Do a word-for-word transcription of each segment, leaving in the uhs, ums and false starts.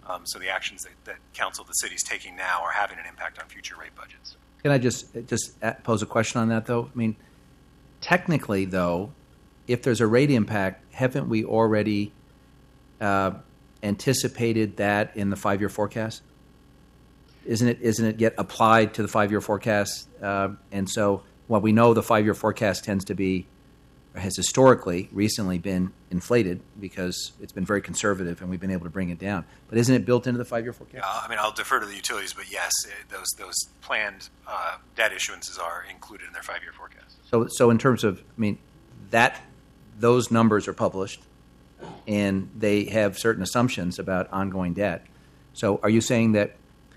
Um, so the actions that, that council, the city is taking now are having an impact on future rate budgets. Can I just just pose a question on that, though? I mean, technically, though, if there's a rate impact, haven't we already uh, anticipated that in the five-year forecast? Isn't it isn't it yet applied to the five-year forecast? Uh, and so, well, we know the five-year forecast tends to be, has historically, recently been inflated because it's been very conservative and we've been able to bring it down. But isn't it built into the five-year forecast? Uh, I mean, I'll defer to the utilities, but yes, it, those those planned uh, debt issuances are included in their five-year forecast. So, so in terms of, I mean, that those numbers are published, and they have certain assumptions about ongoing debt. So, are you saying that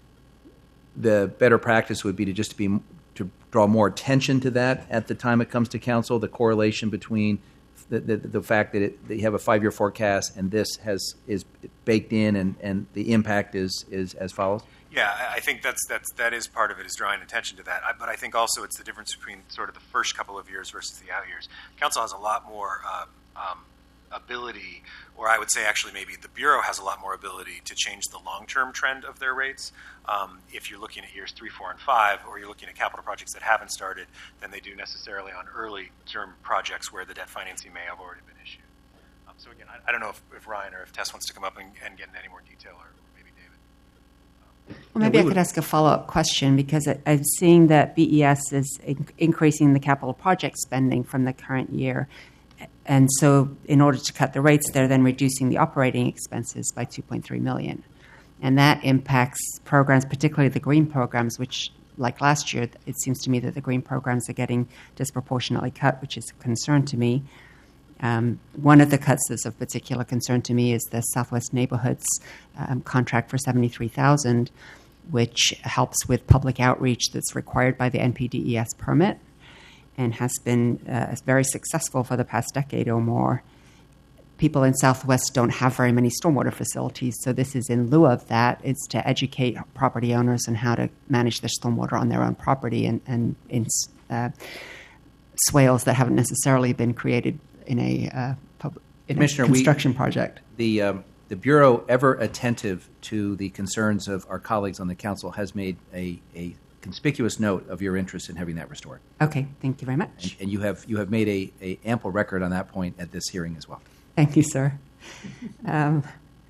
the better practice would be to just be to draw more attention to that at the time it comes to council, the correlation between the the, the fact that, it, that you have a five-year forecast and this has is baked in, and, and the impact is is as follows? Yeah, I think that's that's that is part of it, is drawing attention to that. I, but I think also it's the difference between sort of the first couple of years versus the out years. Council has a lot more uh, um, ability, or I would say actually maybe the Bureau has a lot more ability to change the long-term trend of their rates. Um, if you're looking at years three, four, and five, or you're looking at capital projects that haven't started, than they do necessarily on early-term projects where the debt financing may have already been issued. Um, so again, I, I don't know if, if Ryan or if Tess wants to come up and, and get into any more detail, or maybe David. Well, maybe Yeah, I we could would- ask a follow-up question, because I- I'm seeing that B E S is in- increasing the capital project spending from the current year. And so in order to cut the rates, they're then reducing the operating expenses by two point three million dollars. And that impacts programs, particularly the green programs, which, like last year, it seems to me that the green programs are getting disproportionately cut, which is a concern to me. Um, one of the cuts that's of particular concern to me is the Southwest Neighborhoods um, contract for seventy-three thousand dollars, which helps with public outreach that's required by the N P D E S permit and has been uh, very successful for the past decade or more. People in Southwest don't have very many stormwater facilities, so this is in lieu of that. It's to educate property owners on how to manage their stormwater on their own property and, and in uh, swales that haven't necessarily been created in a, uh, pub- in a Commissioner, we- construction project. The um, the Bureau, ever attentive to the concerns of our colleagues on the council, has made a, a conspicuous note of your interest in having that restored. Okay, thank you very much. And, and you have you have made a, a ample record on that point at this hearing as well. Thank you, sir. Um,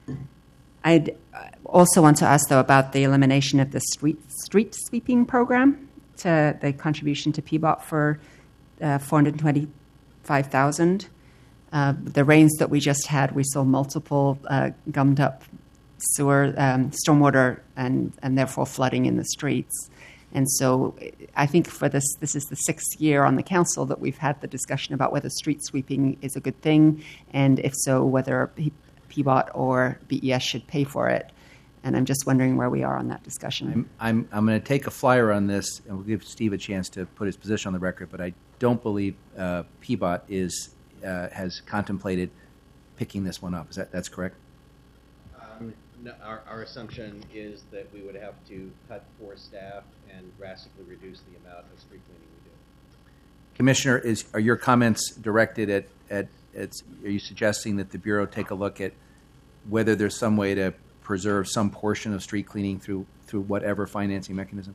I'd also want to ask, though, about the elimination of the street, street sweeping program, to the contribution to P B O T for uh, four hundred twenty-five thousand dollars. Uh, the rains that we just had, we saw multiple uh, gummed up sewer, um, stormwater, and, and therefore flooding in the streets. And so I think for this, this is the sixth year on the council that we've had the discussion about whether street sweeping is a good thing, and if so, whether P B O T or B E S should pay for it. And I'm just wondering where we are on that discussion. I'm I'm, I'm going to take a flyer on this, and we'll give Steve a chance to put his position on the record. But I don't believe uh, P B O T is uh, has contemplated picking this one up. Is that that's correct? Um, no, our, our assumption is that we would have to cut for staff and drastically reduce the amount of street cleaning we do. Commissioner, is are your comments directed at, at, at are you suggesting that the Bureau take a look at whether there's some way to preserve some portion of street cleaning through through whatever financing mechanism?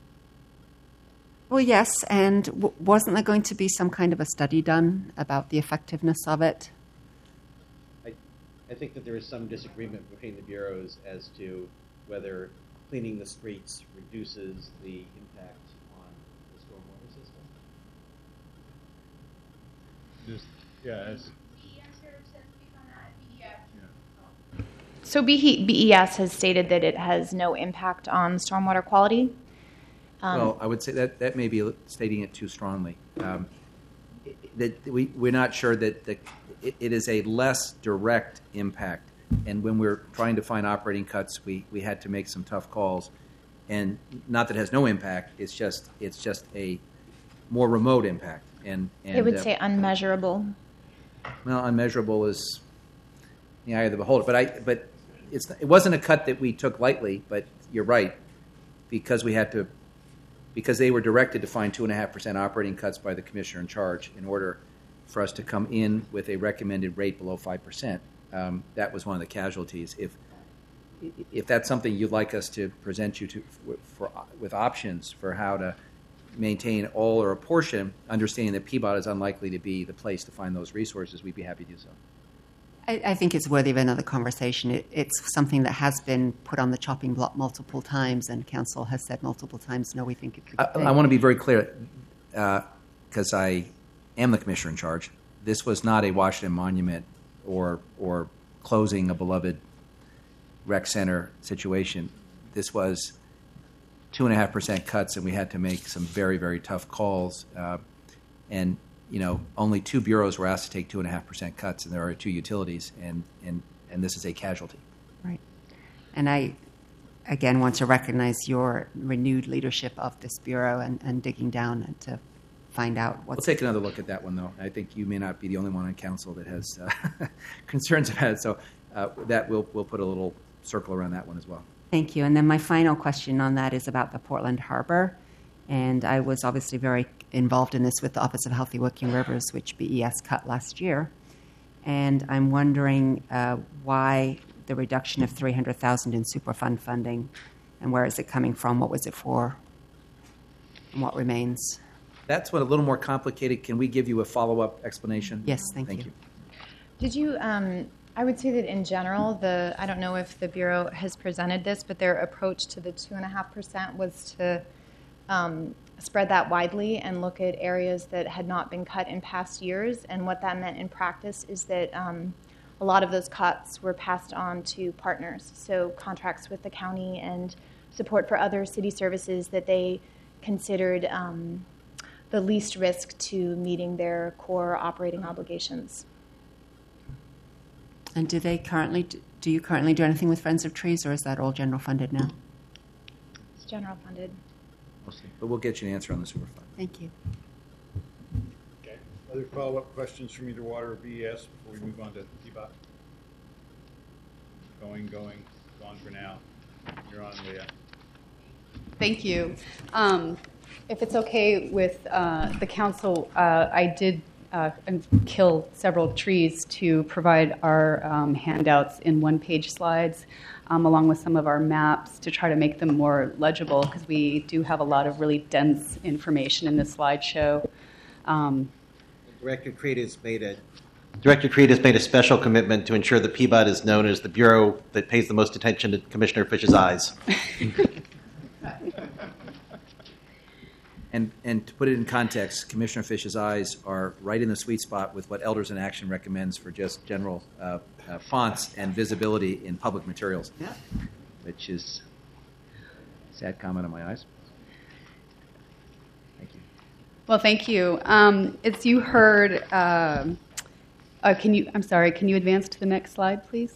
Well, yes, and w- wasn't there going to be some kind of a study done about the effectiveness of it? I, I think that there is some disagreement between the bureaus as to whether cleaning the streets reduces the impact on the stormwater system. Just, yeah, it's, So B E S has stated that it has no impact on stormwater quality. Um, Well, I would say that that may be stating it too strongly. Um, that we we're not sure that the, it, it is a less direct impact. And when we're trying to find operating cuts, we, we had to make some tough calls. And not that it has no impact. It's just it's just a more remote impact. And, and it would uh, say unmeasurable. well, unmeasurable is the eye of the beholder. But I but it's it wasn't a cut that we took lightly. But you're right, because we had to. Because they were directed to find two and a half percent operating cuts by the commissioner in charge in order for us to come in with a recommended rate below five percent. Um, that was one of the casualties. If if that's something you'd like us to present you to for, for with options for how to maintain all or a portion, understanding that P B O T is unlikely to be the place to find those resources, we'd be happy to do so. I, I think it's worthy of another conversation. It, it's something that has been put on the chopping block multiple times, and Council has said multiple times, no, we think it could I, I want to be very clear, because uh, I am the commissioner in charge. This was not a Washington Monument or or closing a beloved rec center situation. This was two and a half percent cuts, and we had to make some very, very tough calls. Uh, and you know, only two bureaus were asked to take two and a half percent cuts, and there are two utilities, and and and this is a casualty. Right. And I, again, want to recognize your renewed leadership of this bureau and, and digging down and to find out what's. We'll take another look at that one, though. I think you may not be the only one on council that has uh, concerns about it. So uh, that we'll we'll put a little circle around that one as well. Thank you. And then my final question on that is about the Portland Harbor. And I was obviously very involved in this with the Office of Healthy Working Rivers, which B E S cut last year. And I'm wondering uh, why the reduction of three hundred thousand dollars in Superfund funding, and where is it coming from? What was it for? And what remains? That's what a little more complicated. Can we give you a follow-up explanation? Yes, thank, thank you. you. Did you, um, I would say that in general, the I don't know if the Bureau has presented this, but their approach to the two point five percent was to um, spread that widely and look at areas that had not been cut in past years. And what that meant in practice is that um, a lot of those cuts were passed on to partners, so contracts with the county and support for other city services that they considered um, the least risk to meeting their core operating obligations. And do they currently do, do you currently do anything with Friends of Trees, or is that all general funded now? It's general funded. Mostly. But we'll get you an answer on the Superfund. Thank you. Okay. Other follow-up questions from either Water or B E S before we move on to P B O T? Going, going, gone for now. You're on, Leah. Thank you. Um, if it's okay with uh, the council, uh, I did uh, kill several trees to provide our um, handouts in one-page slides, um, along with some of our maps to try to make them more legible, because we do have a lot of really dense information in the slideshow. Um, Director Creed has made a Director Creed has made a special commitment to ensure that P B O T is known as the bureau that pays the most attention to Commissioner Fish's eyes. And and to put it in context, Commissioner Fish's eyes are right in the sweet spot with what Elders in Action recommends for just general uh, uh, fonts and visibility in public materials, Yeah. which is a sad comment on my eyes. Thank you. well, thank you. Um, as you heard, um, uh, can you? I'm sorry. Can you advance to the next slide, please?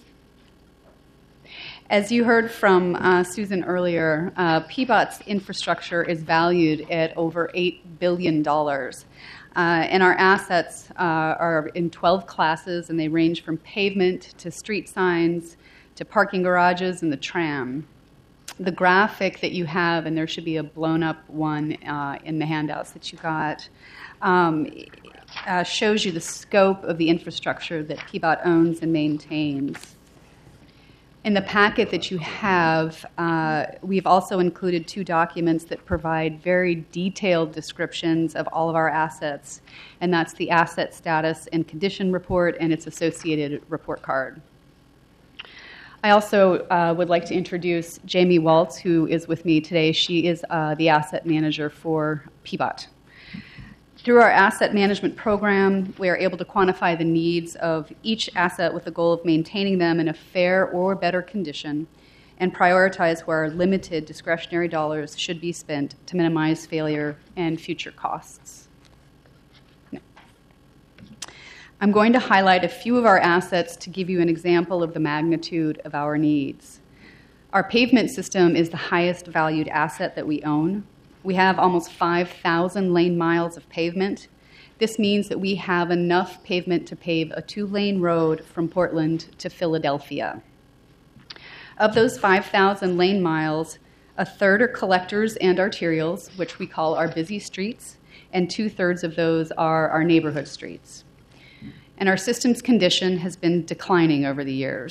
As you heard from uh, Susan earlier, uh, P B O T's infrastructure is valued at over eight billion dollars. Uh, and our assets uh, are in twelve classes, and they range from pavement to street signs to parking garages and the tram. The graphic that you have, and there should be a blown-up one uh, in the handouts that you got, um, uh, shows you the scope of the infrastructure that P B O T owns and maintains. In the packet that you have, uh, we've also included two documents that provide very detailed descriptions of all of our assets, and that's the asset status and condition report and its associated report card. I also uh, would like to introduce Jamie Waltz, who is with me today. She is uh, the asset manager for P B O T. Through our asset management program, we are able to quantify the needs of each asset with the goal of maintaining them in a fair or better condition and prioritize where our limited discretionary dollars should be spent to minimize failure and future costs. No. I'm going to highlight a few of our assets to give you an example of the magnitude of our needs. Our pavement system is the highest valued asset that we own. We have almost five thousand lane miles of pavement. This means that we have enough pavement to pave a two-lane road from Portland to Philadelphia. Of those five thousand lane miles, a third are collectors and arterials, which we call our busy streets, and two-thirds of those are our neighborhood streets. And our system's condition has been declining over the years.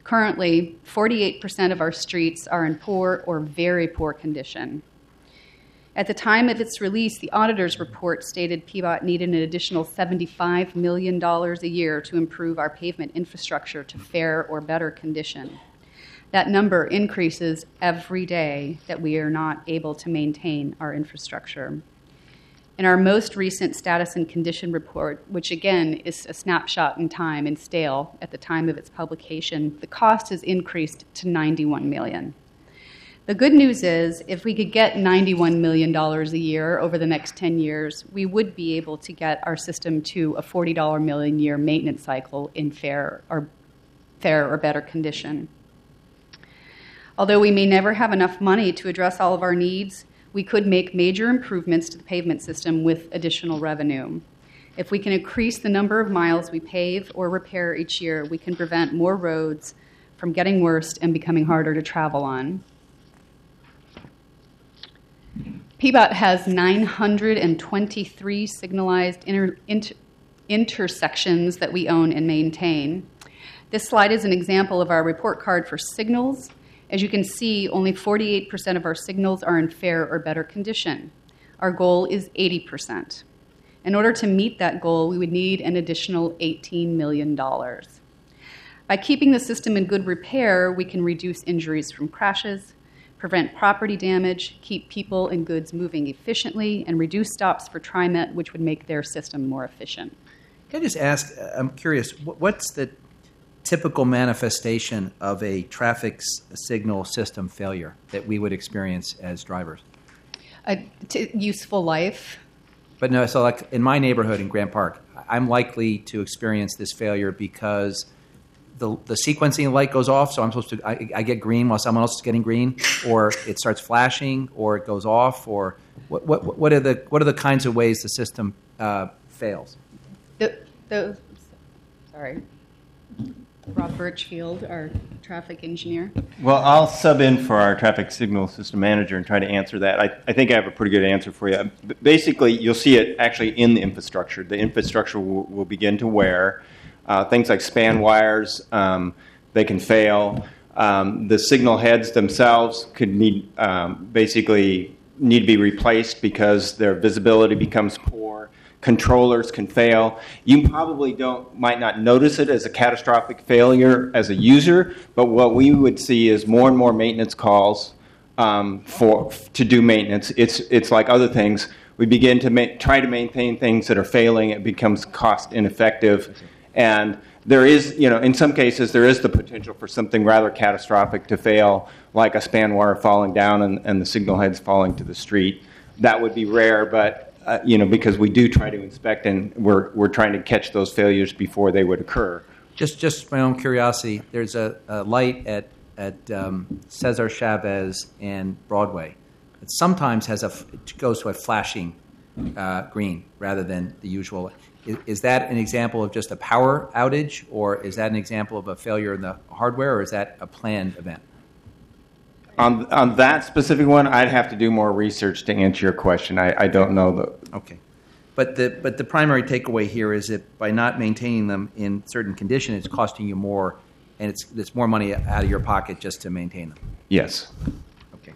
Currently, forty-eight percent of our streets are in poor or very poor condition. At the time of its release, the auditor's report stated P B O T needed an additional seventy-five million dollars a year to improve our pavement infrastructure to fair or better condition. That number increases every day that we are not able to maintain our infrastructure. In our most recent status and condition report, which again is a snapshot in time and stale at the time of its publication, the cost has increased to ninety-one million dollars. The good news is, if we could get ninety-one million dollars a year over the next ten years, we would be able to get our system to a forty million dollars year maintenance cycle in fair or fair or better condition. Although we may never have enough money to address all of our needs, we could make major improvements to the pavement system with additional revenue. If we can increase the number of miles we pave or repair each year, we can prevent more roads from getting worse and becoming harder to travel on. P B O T has nine hundred twenty-three signalized inter, inter, intersections that we own and maintain. This slide is an example of our report card for signals. As you can see, only forty-eight percent of our signals are in fair or better condition. Our goal is eighty percent. In order to meet that goal, we would need an additional eighteen million dollars. By keeping the system in good repair, we can reduce injuries from crashes, prevent property damage, keep people and goods moving efficiently, and reduce stops for TriMet, which would make their system more efficient. Can I just ask, I'm curious, what's the typical manifestation of a traffic signal system failure that we would experience as drivers? A t- useful life. But no, so like in my neighborhood in Grant Park, I'm likely to experience this failure because the the sequencing light goes off, so I'm supposed to, I, I get green while someone else is getting green, or it starts flashing, or it goes off, or what what what are the what are the kinds of ways the system uh, fails? The, the, sorry. Rob Birchfield, our traffic engineer. Well, I'll sub in for our traffic signal system manager and try to answer that. I, I think I have a pretty good answer for you. Basically, you'll see it actually in the infrastructure. The infrastructure will, will begin to wear. Uh, things like span wires, um, they can fail. Um, the signal heads themselves could need um, basically need to be replaced because their visibility becomes poor. Controllers can fail. You probably don't might not notice it as a catastrophic failure as a user, but what we would see is more and more maintenance calls um, for to do maintenance. It's it's like other things. We begin to ma- try to maintain things that are failing. It becomes cost ineffective, and there is, you know, in some cases there is the potential for something rather catastrophic to fail, like a span wire falling down and, and the signal heads falling to the street. That would be rare, but Uh, you know, because we do try to inspect, and we're we're trying to catch those failures before they would occur. Just, just my own curiosity. There's a, a light at at um, Cesar Chavez and Broadway. It sometimes has a it goes to a flashing uh, green rather than the usual. Is, is that an example of just a power outage, or is that an example of a failure in the hardware, or is that a planned event? On on that specific one, I'd have to do more research to answer your question. I, I don't know the. Okay, but the but the primary takeaway here is that by not maintaining them in certain condition, it's costing you more, and it's it's more money out of your pocket just to maintain them. Yes. Okay.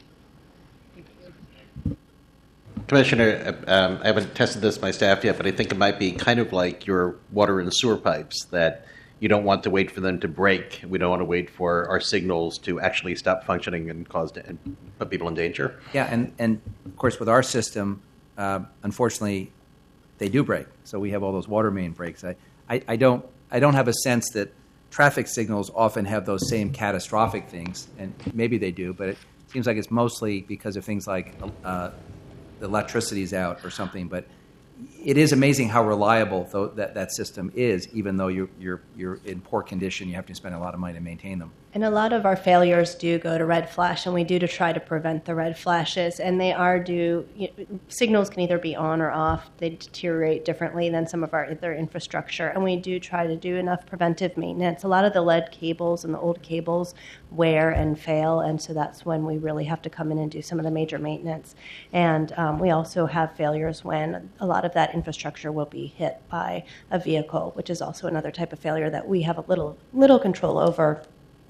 Commissioner, um, I haven't tested this my staff yet, but I think it might be kind of like your water and sewer pipes that. You don't want to wait for them to break. We don't want to wait for our signals to actually stop functioning and cause and put people in danger. Yeah, and, and of course with our system, uh, unfortunately, they do break. So we have all those water main breaks. I, I, I don't I don't have a sense that traffic signals often have those same catastrophic things, and maybe they do, but it seems like it's mostly because of things like uh, the electricity's out or something. But it is amazing how reliable though that, that system is, even though you're, you're, you're in poor condition. You have to spend a lot of money to maintain them. And a lot of our failures do go to red flash, and we do to try to prevent the red flashes. And they are due, you know, signals can either be on or off. They deteriorate differently than some of our other infrastructure. And we do try to do enough preventive maintenance. A lot of the lead cables and the old cables wear and fail, and so that's when we really have to come in and do some of the major maintenance. And um, we also have failures when a lot of that infrastructure will be hit by a vehicle, which is also another type of failure that we have a little little control over.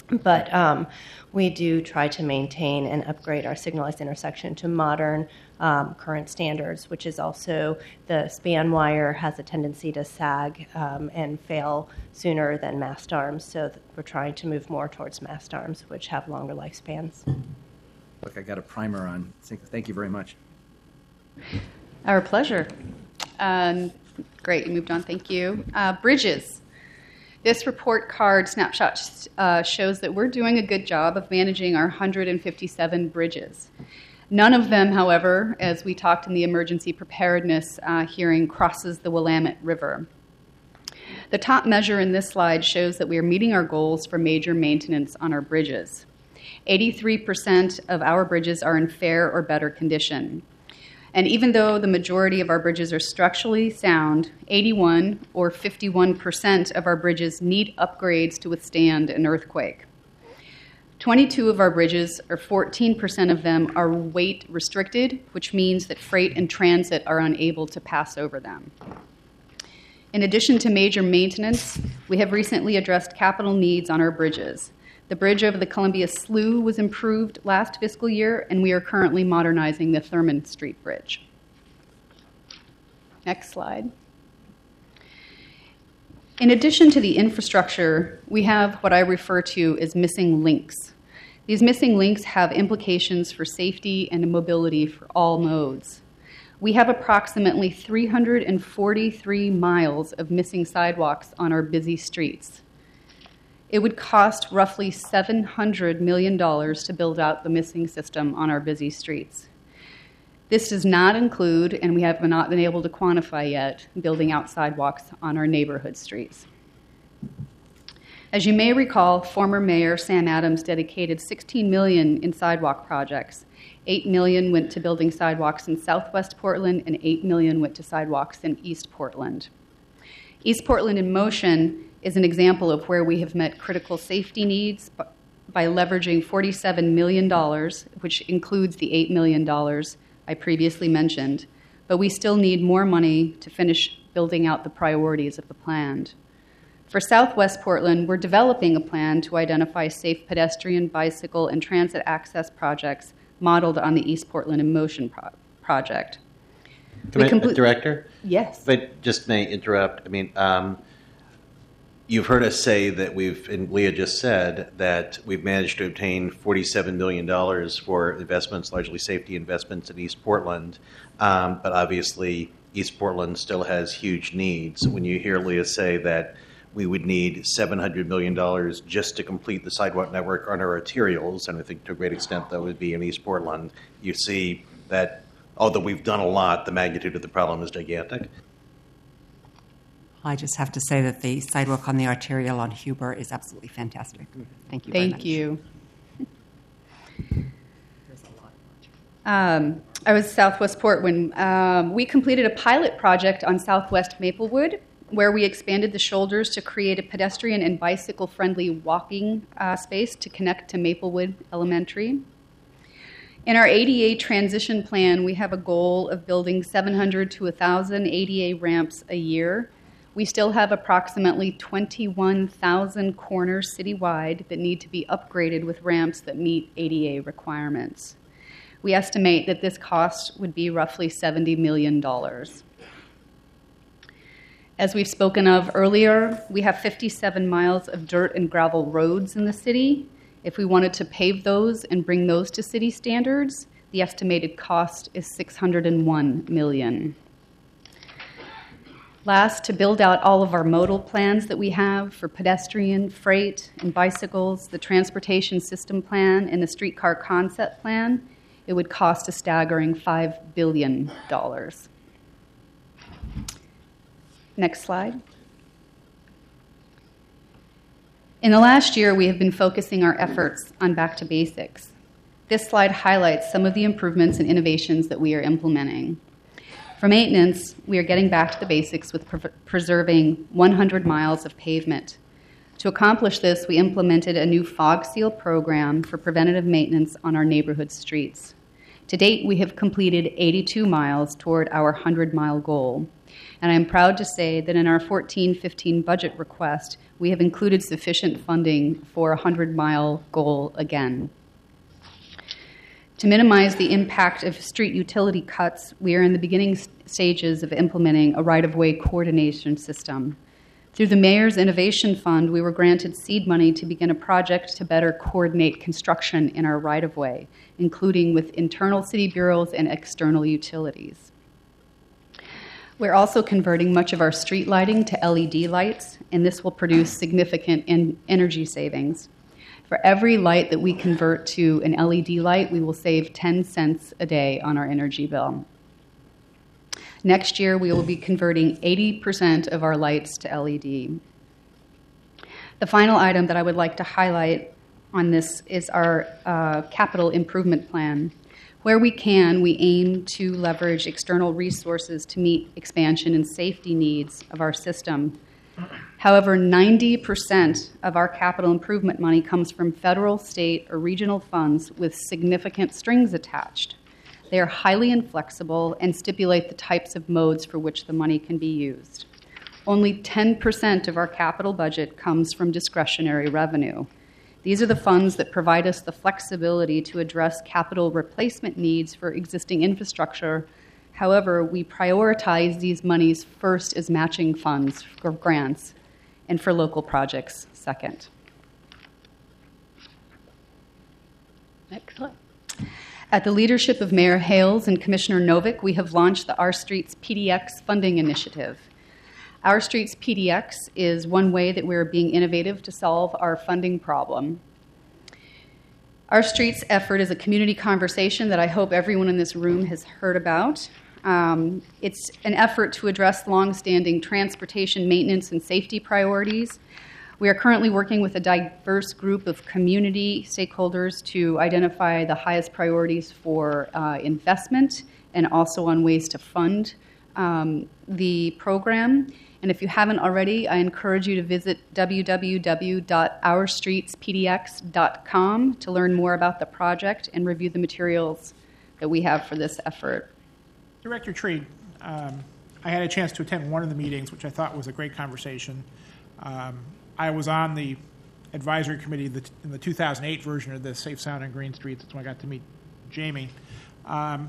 But um, we do try to maintain and upgrade our signalized intersection to modern um, current standards, which is also the span wire has a tendency to sag um, and fail sooner than mast arms. So th- we're trying to move more towards mast arms, which have longer lifespans. Look, I got a primer on. Thank you very much. Our pleasure. Um, great, you moved on. Thank you. Uh, bridges. This report card snapshot uh, shows that we're doing a good job of managing our one hundred fifty-seven bridges. None of them, however, as we talked in the emergency preparedness uh, hearing, crosses the Willamette River. The top measure in this slide shows that we are meeting our goals for major maintenance on our bridges. eighty-three percent of our bridges are in fair or better condition. And even though the majority of our bridges are structurally sound, eighty-one or fifty-one percent of our bridges need upgrades to withstand an earthquake. twenty-two of our bridges, or fourteen percent of them, are weight restricted, which means that freight and transit are unable to pass over them. In addition to major maintenance, we have recently addressed capital needs on our bridges. The bridge over the Columbia Slough was improved last fiscal year, and we are currently modernizing the Thurman Street Bridge. Next slide. In addition to the infrastructure, we have what I refer to as missing links. These missing links have implications for safety and mobility for all modes. We have approximately three hundred forty-three miles of missing sidewalks on our busy streets. It would cost roughly seven hundred million dollars to build out the missing system on our busy streets. This does not include, and we have not been able to quantify yet, building out sidewalks on our neighborhood streets. As you may recall, former Mayor Sam Adams dedicated sixteen million dollars in sidewalk projects. eight million dollars went to building sidewalks in Southwest Portland, and eight million dollars went to sidewalks in East Portland. East Portland in Motion is an example of where we have met critical safety needs by leveraging forty-seven million dollars, which includes the eight million dollars I previously mentioned, but we still need more money to finish building out the priorities of the plan. For Southwest Portland, we're developing a plan to identify safe pedestrian, bicycle, and transit access projects modeled on the East Portland in Motion pro- project. Commi- compl- Director? Yes. But just may interrupt. I mean, um, you've heard us say that we've, and Leah just said, that we've managed to obtain forty-seven million dollars for investments, largely safety investments in East Portland. Um, but obviously, East Portland still has huge needs. When you hear Leah say that we would need seven hundred million dollars just to complete the sidewalk network on our arterials, and I think to a great extent that would be in East Portland, you see that although we've done a lot, the magnitude of the problem is gigantic. I just have to say that the sidewalk on the arterial on Huber is absolutely fantastic. Thank you very Thank much. you. Um, I was Southwest Port when um, we completed a pilot project on Southwest Maplewood, where we expanded the shoulders to create a pedestrian and bicycle-friendly walking uh, space to connect to Maplewood Elementary. In our A D A transition plan, we have a goal of building seven hundred to one thousand A D A ramps a year. We still have approximately twenty-one thousand corners citywide that need to be upgraded with ramps that meet A D A requirements. We estimate that this cost would be roughly seventy million dollars. As we've spoken of earlier, we have fifty-seven miles of dirt and gravel roads in the city. If we wanted to pave those and bring those to city standards, the estimated cost is six hundred one million dollars. Last, to build out all of our modal plans that we have for pedestrian, freight, and bicycles, the transportation system plan, and the streetcar concept plan, it would cost a staggering five billion dollars. Next slide. In the last year, we have been focusing our efforts on back to basics. This slide highlights some of the improvements and innovations that we are implementing. For maintenance, we are getting back to the basics with pre- preserving one hundred miles of pavement. To accomplish this, we implemented a new fog seal program for preventative maintenance on our neighborhood streets. To date, we have completed eighty-two miles toward our hundred-mile goal. And I am proud to say that in our fourteen fifteen budget request, we have included sufficient funding for a hundred-mile goal again. To minimize the impact of street utility cuts, we are in the beginning stages of implementing a right-of-way coordination system. Through the Mayor's Innovation Fund, we were granted seed money to begin a project to better coordinate construction in our right-of-way, including with internal city bureaus and external utilities. We're also converting much of our street lighting to L E D lights, and this will produce significant en- energy savings. For every light that we convert to an L E D light, we will save ten cents a day on our energy bill. Next year, we will be converting eighty percent of our lights to L E D. The final item that I would like to highlight on this is our uh, capital improvement plan. Where we can, we aim to leverage external resources to meet expansion and safety needs of our system. However, ninety percent of our capital improvement money comes from federal, state, or regional funds with significant strings attached. They are highly inflexible and stipulate the types of modes for which the money can be used. Only ten percent of our capital budget comes from discretionary revenue. These are the funds that provide us the flexibility to address capital replacement needs for existing infrastructure. However, we prioritize these monies first as matching funds for grants and for local projects second. Next slide. At the leadership of Mayor Hales and Commissioner Novick, we have launched the Our Streets P D X funding initiative. Our Streets P D X is one way that we're being innovative to solve our funding problem. Our Streets effort is a community conversation that I hope everyone in this room has heard about. Um, it's an effort to address longstanding transportation maintenance and safety priorities. We are currently working with a diverse group of community stakeholders to identify the highest priorities for uh, investment and also on ways to fund um, the program. And if you haven't already, I encourage you to visit w w w dot our streets p d x dot com to learn more about the project and review the materials that we have for this effort. Director Tree, um, I had a chance to attend one of the meetings, which I thought was a great conversation. Um, I was on the advisory committee in the two thousand eight version of the Safe Sound and Green Streets. That's when I got to meet Jamie. Um,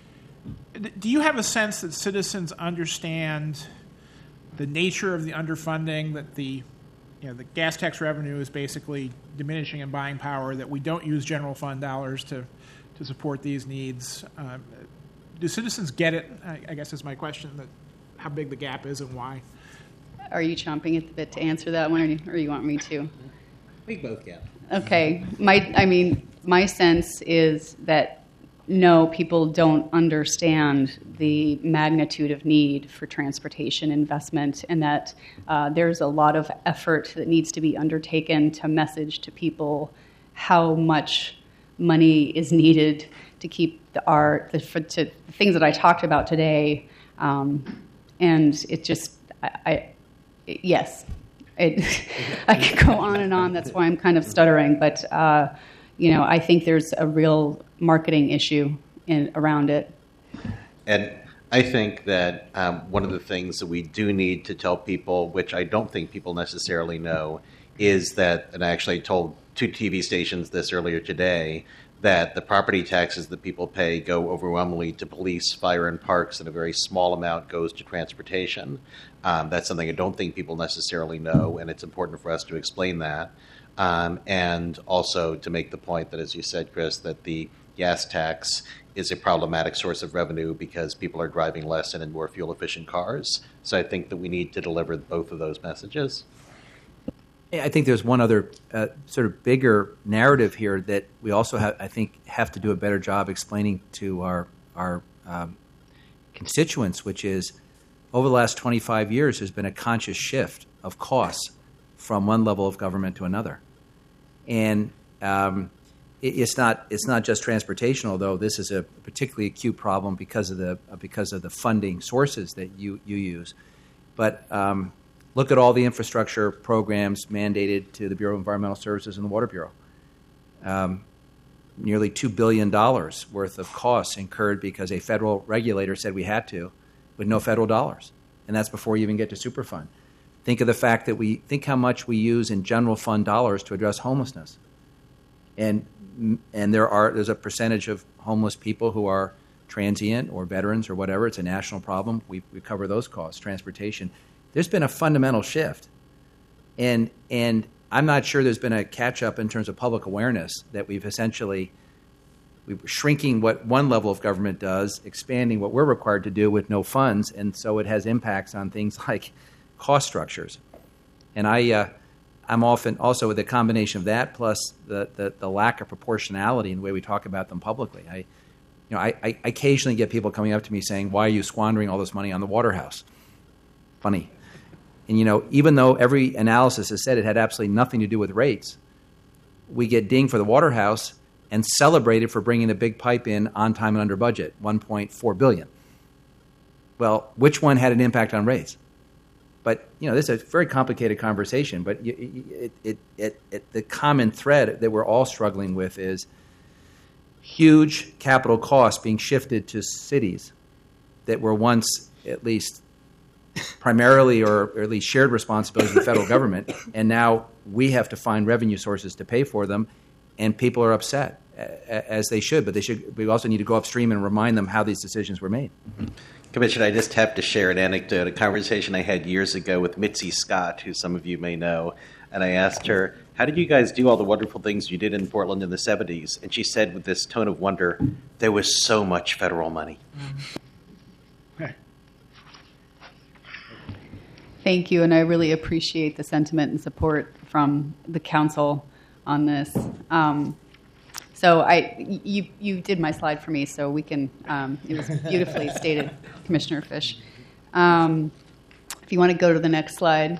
do you have a sense that citizens understand the nature of the underfunding, that the you know the gas tax revenue is basically diminishing in buying power, that we don't use general fund dollars to, to support these needs? Um, do citizens get it? I, I guess is my question, that how big the gap is and why. Are you chomping at the bit to answer that one, or, you, or you want me to? We both can. Okay. My, I mean, my sense is that no, people don't understand the magnitude of need for transportation investment, and that uh, there's a lot of effort that needs to be undertaken to message to people how much money is needed to keep the art, the, for, to, the things that I talked about today. Um, and it just, I, I yes, it, I could go on and on. That's why I'm kind of stuttering. But, uh, you know, I think there's a real marketing issue in, around it. And I think that um, one of the things that we do need to tell people, which I don't think people necessarily know, is that, and I actually told two T V stations this earlier today, that the property taxes that people pay go overwhelmingly to police, fire, and parks, and a very small amount goes to transportation. Um, that's something I don't think people necessarily know, and it's important for us to explain that. Um, and also to make the point that, as you said, Chris, that the gas tax is a problematic source of revenue because people are driving less and in more fuel-efficient cars. So I think that we need to deliver both of those messages. I think there's one other uh, sort of bigger narrative here that we also have, I think, have to do a better job explaining to our our um, constituents, which is over the last twenty-five years, there's been a conscious shift of costs from one level of government to another, and um, it, it's not it's not just transportation. Although this is a particularly acute problem because of the uh, because of the funding sources that you you use, but um, look at all the infrastructure programs mandated to the Bureau of Environmental Services and the Water Bureau. Um, nearly two billion dollars worth of costs incurred because a federal regulator said we had to, with no federal dollars. And that's before you even get to Superfund. Think of the fact that we think how much we use in general fund dollars to address homelessness. And and there are there's a percentage of homeless people who are transient or veterans or whatever. It's a national problem. We we cover those costs, transportation. There's been a fundamental shift. And and I'm not sure there's been a catch-up in terms of public awareness that we've essentially we're shrinking what one level of government does, expanding what we're required to do with no funds, and so it has impacts on things like cost structures. And I, uh, I'm often also with a combination of that plus the, the, the lack of proportionality in the way we talk about them publicly. I, you know, I, I occasionally get people coming up to me saying, "Why are you squandering all this money on the Waterhouse?" Funny. And, you know, even though every analysis has said it had absolutely nothing to do with rates, we get dinged for the Waterhouse and celebrated for bringing the big pipe in on time and under budget, one point four billion dollars. Well, which one had an impact on rates? But, you know, this is a very complicated conversation, but it, it, it, it, the common thread that we're all struggling with is huge capital costs being shifted to cities that were once at least primarily or, or at least shared responsibilities of the federal government, and now we have to find revenue sources to pay for them, and people are upset, as they should, but they should. We also need to go upstream and remind them how these decisions were made. Mm-hmm. Commissioner, I just have to share an anecdote, a conversation I had years ago with Mitzi Scott, who some of you may know, and I asked her, how did you guys do all the wonderful things you did in Portland in the seventies? And she said with this tone of wonder, there was so much federal money. Thank you, and I really appreciate the sentiment and support from the council on this. Um, so I, you, you did my slide for me, so we can. Um, it was beautifully stated, Commissioner Fish. Um, if you want to go to the next slide.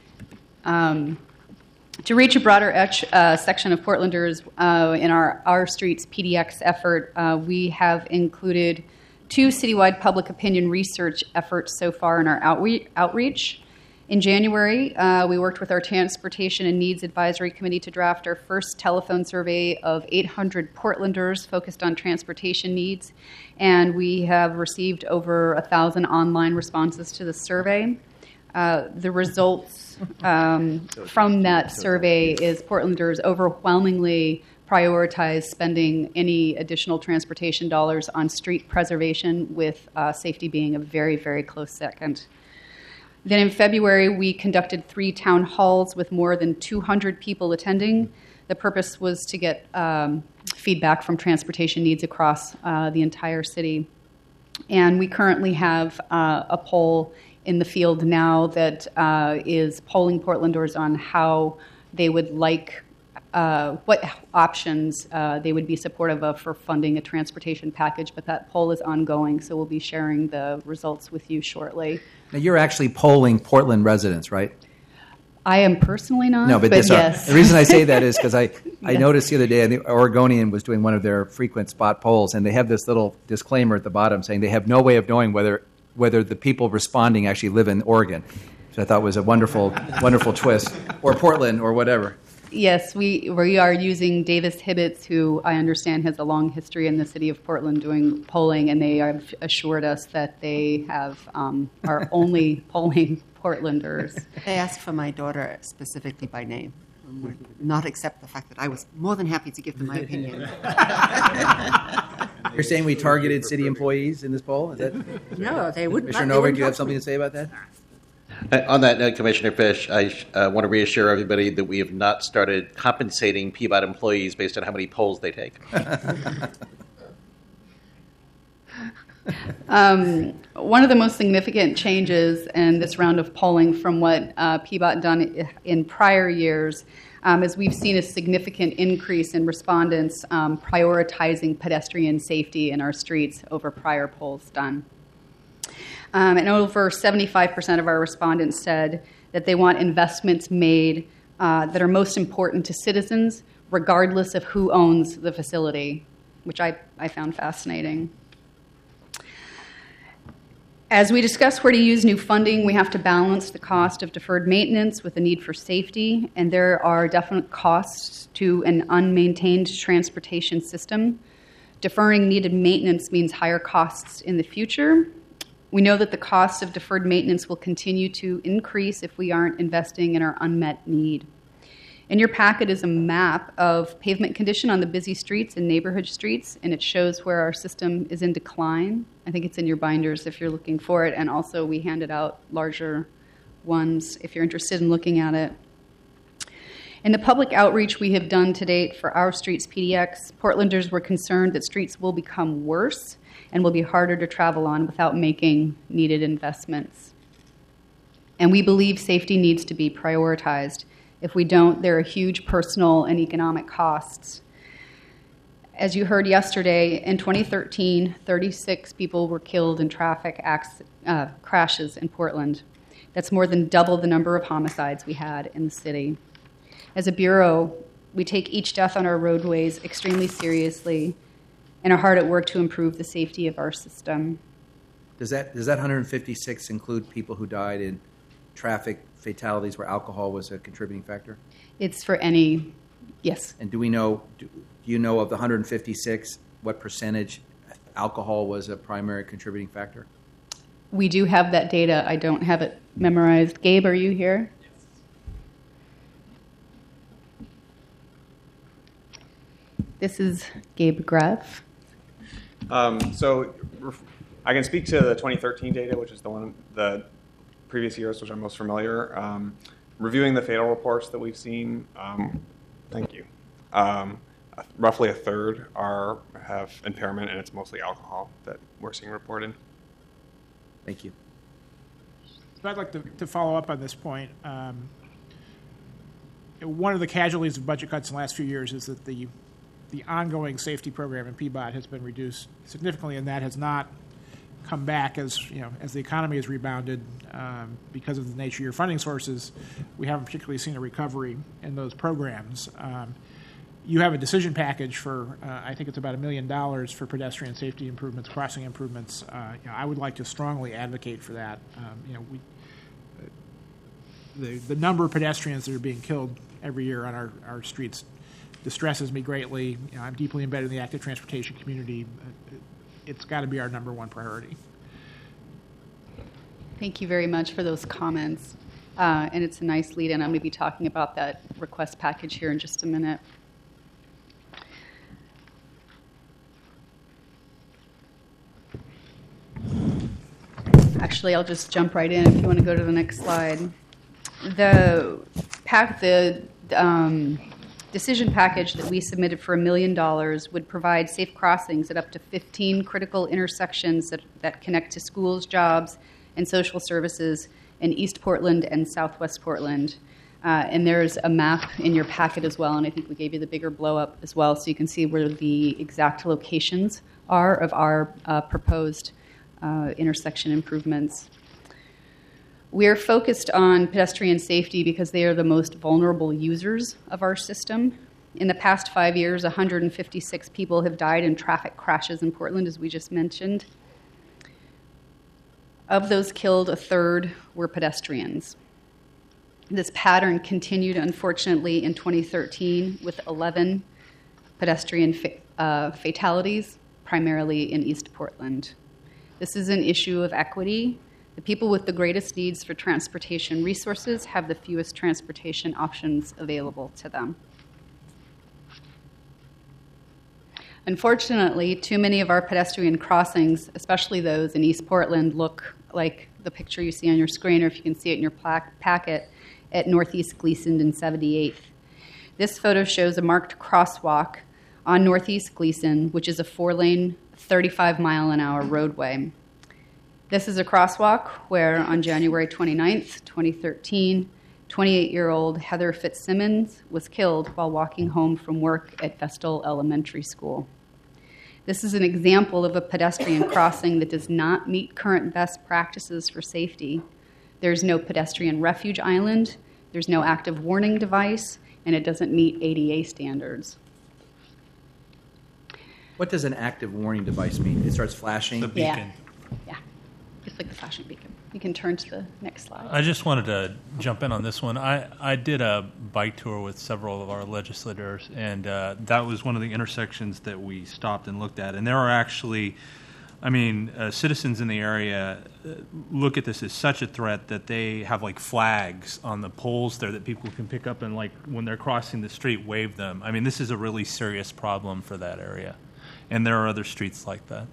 Um, to reach a broader etch, uh, section of Portlanders uh, in our Our Streets P D X effort, uh, we have included two citywide public opinion research efforts so far in our outre- outreach. In January, uh, we worked with our Transportation and Needs Advisory Committee to draft our first telephone survey of eight hundred Portlanders focused on transportation needs, and we have received over one thousand online responses to the survey. Uh, the results um, from that survey is Portlanders overwhelmingly prioritize spending any additional transportation dollars on street preservation, with uh, safety being a very, very close second. Then in February, we conducted three town halls with more than two hundred people attending. The purpose was to get um, feedback from transportation needs across uh, the entire city. And we currently have uh, a poll in the field now that uh, is polling Portlanders on how they would like, uh, what options uh, they would be supportive of for funding a transportation package. But that poll is ongoing, so we'll be sharing the results with you shortly. Now, you're actually polling Portland residents, right? I am personally not, no, but, but this yes. Are, the reason I say that is because I, yes. I noticed the other day, the Oregonian was doing one of their frequent spot polls, and they have this little disclaimer at the bottom saying they have no way of knowing whether whether the people responding actually live in Oregon, which I thought was a wonderful, wonderful twist, or Portland, or whatever. Yes, we we are using Davis Hibbets, who I understand has a long history in the city of Portland doing polling, and they have assured us that they have um, are only polling Portlanders. They asked for my daughter specifically by name, and would not accept the fact that I was more than happy to give them my opinion. You're saying we targeted city employees in this poll? Is that no, they wouldn't. Commissioner Novick, do you have something to say about that? Uh, on that note, Commissioner Fish, I uh, want to reassure everybody that we have not started compensating P B O T employees based on how many polls they take. um, one of the most significant changes in this round of polling from what uh, P B O T done in prior years um, is we've seen a significant increase in respondents um, prioritizing pedestrian safety in our streets over prior polls done. Um, and over seventy-five percent of our respondents said that they want investments made uh, that are most important to citizens, regardless of who owns the facility, which I, I found fascinating. As we discuss where to use new funding, we have to balance the cost of deferred maintenance with the need for safety, and there are definite costs to an unmaintained transportation system. Deferring needed maintenance means higher costs in the future. We know that the cost of deferred maintenance will continue to increase if we aren't investing in our unmet need. In your packet is a map of pavement condition on the busy streets and neighborhood streets, and it shows where our system is in decline. I think it's in your binders if you're looking for it, and also we handed out larger ones if you're interested in looking at it. In the public outreach we have done to date for Our Streets P D X, Portlanders were concerned that streets will become worse and will be harder to travel on without making needed investments. And we believe safety needs to be prioritized. If we don't, there are huge personal and economic costs. As you heard yesterday, in twenty thirteen, thirty-six people were killed in traffic accident, uh, crashes in Portland. That's more than double the number of homicides we had in the city. As a bureau, we take each death on our roadways extremely seriously and are hard at work to improve the safety of our system. Does that does that one hundred fifty-six include people who died in traffic fatalities where alcohol was a contributing factor? It's for any, yes. And do we know, do, do you know of the one hundred fifty-six, what percentage alcohol was a primary contributing factor? We do have that data. I don't have it memorized. Gabe, are you here? Yes. This is Gabe Greff. Um, so I can speak to the twenty thirteen data, which is the one, the previous years, which I'm most familiar. Um, reviewing the fatal reports that we've seen, um, thank you. Um, roughly a third are have impairment, and it's mostly alcohol that we're seeing reported. Thank you. So I'd like to, to follow up on this point. Um, one of the casualties of budget cuts in the last few years is that the the ongoing safety program in P B O T has been reduced significantly, and that has not come back as you know as the economy has rebounded um, because of the nature of your funding sources. We haven't particularly seen a recovery in those programs. Um, you have a decision package for uh, I think it's about a million dollars for pedestrian safety improvements, crossing improvements. Uh, you know, I would like to strongly advocate for that. Um, you know, we uh, the the number of pedestrians that are being killed every year on our, our streets distresses me greatly. You know, I'm deeply embedded in the active transportation community. It's got to be our number one priority. Thank you very much for those comments. Uh, and it's a nice lead in. I'm going to be talking about that request package here in just a minute. Actually, I'll just jump right in if you want to go to the next slide. The pack, the um, decision package that we submitted for a million dollars would provide safe crossings at up to fifteen critical intersections that, that connect to schools, jobs, and social services in East Portland and Southwest Portland. Uh, and there's a map in your packet as well, and I think we gave you the bigger blow-up as well, so you can see where the exact locations are of our uh, proposed uh, intersection improvements. We're focused on pedestrian safety because they are the most vulnerable users of our system. In the past five years, one hundred fifty-six people have died in traffic crashes in Portland, as we just mentioned. Of those killed, a third were pedestrians. This pattern continued, unfortunately, in twenty thirteen with eleven pedestrian fa- uh, fatalities, primarily in East Portland. This is an issue of equity. The people with the greatest needs for transportation resources have the fewest transportation options available to them. Unfortunately, too many of our pedestrian crossings, especially those in East Portland, look like the picture you see on your screen, or if you can see it in your plaque packet, at Northeast Gleason and seventy-eighth. This photo shows a marked crosswalk on Northeast Gleason, which is a four-lane, thirty-five mile an hour roadway. This is a crosswalk where on January twenty-ninth, twenty thirteen, twenty-eight-year-old Heather Fitzsimmons was killed while walking home from work at Vestal Elementary School. This is an example of a pedestrian crossing that does not meet current best practices for safety. There's no pedestrian refuge island, there's no active warning device, and it doesn't meet A D A standards. What does an active warning device mean? It starts flashing? The beacon. Yeah. Yeah. Just like the flash. flashing beacon. You can turn to the next slide. I just wanted to jump in on this one. I, I did a bike tour with several of our legislators, and uh, that was one of the intersections that we stopped and looked at. And there are actually, I mean, uh, citizens in the area uh, look at this as such a threat that they have like flags on the poles there that people can pick up and, like, when they're crossing the street, wave them. I mean, this is a really serious problem for that area. And there are other streets like that.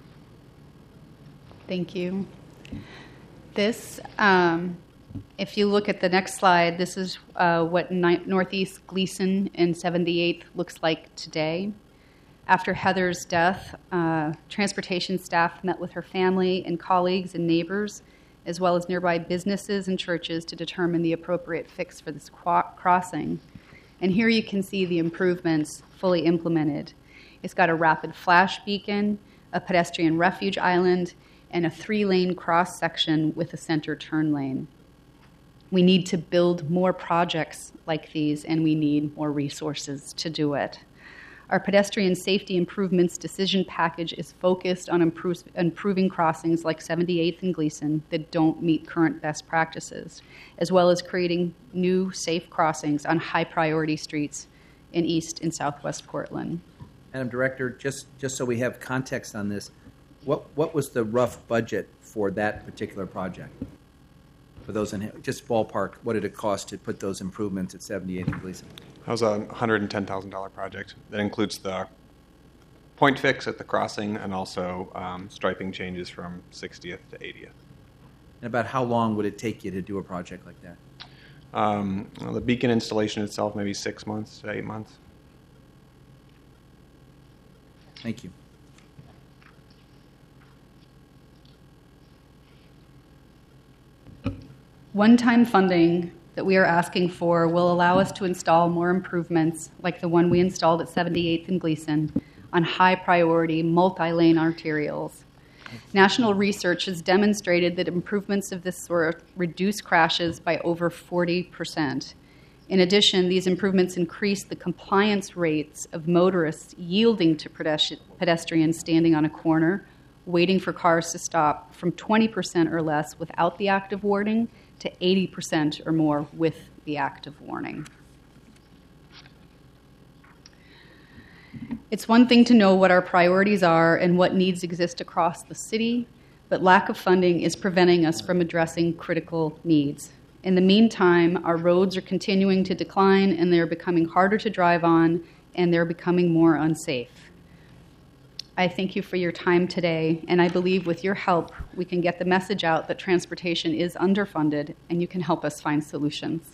Thank you. This, um, if you look at the next slide, this is uh, what ni- Northeast Gleason and seventy-eighth looks like today. After Heather's death, uh, transportation staff met with her family and colleagues and neighbors, as well as nearby businesses and churches, to determine the appropriate fix for this qu- crossing. And here you can see the improvements fully implemented. It's got a rapid flash beacon, a pedestrian refuge island, and a three-lane cross-section with a center turn lane. We need to build more projects like these, and we need more resources to do it. Our pedestrian safety improvements decision package is focused on improve, improving crossings like seventy-eighth and Gleason that don't meet current best practices, as well as creating new safe crossings on high-priority streets in East and Southwest Portland. Madam Director, just, just so we have context on this, what what was the rough budget for that particular project? For those in just ballpark, what did it cost to put those improvements at seventy-eighth and Gleason? That was a one hundred ten thousand dollars project. That includes the point fix at the crossing and also um, striping changes from sixtieth to eightieth. And about how long would it take you to do a project like that? Um, well, the beacon installation itself, maybe six months to eight months. Thank you. One-time funding that we are asking for will allow us to install more improvements like the one we installed at seventy-eighth and Gleason on high-priority multi-lane arterials. National research has demonstrated that improvements of this sort reduce crashes by over forty percent. In addition, these improvements increase the compliance rates of motorists yielding to pedestrians standing on a corner, waiting for cars to stop, from twenty percent or less without the active warning to eighty percent or more with the active warning. It's one thing to know what our priorities are and what needs exist across the city, but lack of funding is preventing us from addressing critical needs. In the meantime, our roads are continuing to decline and they're becoming harder to drive on and they're becoming more unsafe. I thank you for your time today, and I believe with your help, we can get the message out that transportation is underfunded, and you can help us find solutions.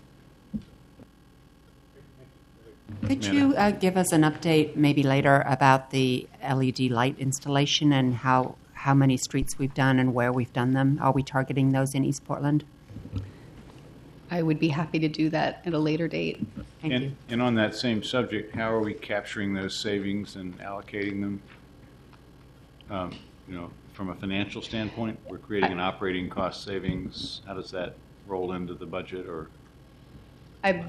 Could you uh, give us an update maybe later about the L E D light installation and how, how many streets we've done and where we've done them? Are we targeting those in East Portland? I would be happy to do that at a later date. Thank and, you. And on that same subject, how are we capturing those savings and allocating them? Um, you know, from a financial standpoint, we're creating an operating cost savings. How does that roll into the budget? Or I,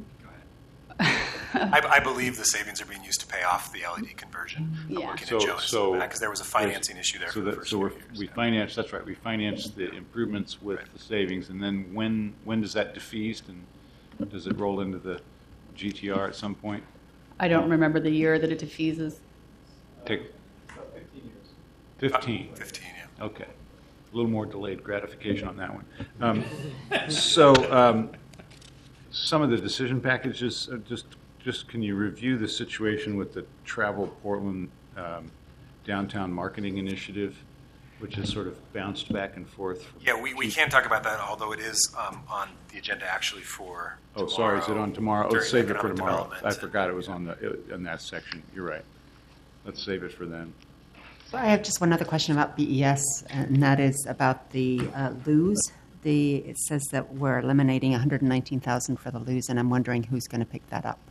I, I believe the savings are being used to pay off the L E D conversion. I'm Yeah. looking So- at Jonas so because there was a financing issue there. so for the that first so few we're, years, we yeah. finance. That's right. We finance the improvements with Right. the savings, and then when when does that defeased, and does it roll into the G T R at some point? I don't remember the year that it defeases. Take fifteen. Uh, Fifteen, yeah. Okay. A little more delayed gratification on that one. Um, so, um, some of the decision packages, uh, just just can you review the situation with the Travel Portland um, Downtown Marketing Initiative, which has sort of bounced back and forth? From Yeah, we, we can talk about that, although it is um, on the agenda actually for Oh, sorry, is it on tomorrow? Oh, during let's save it for economic tomorrow. development. I forgot it was on the in that section. You're right. Let's save it for then. So I have just one other question about B E S, and that is about the uh, lose. The it says that we're eliminating one hundred nineteen thousand dollars for the lose, and I'm wondering who's going to pick that up.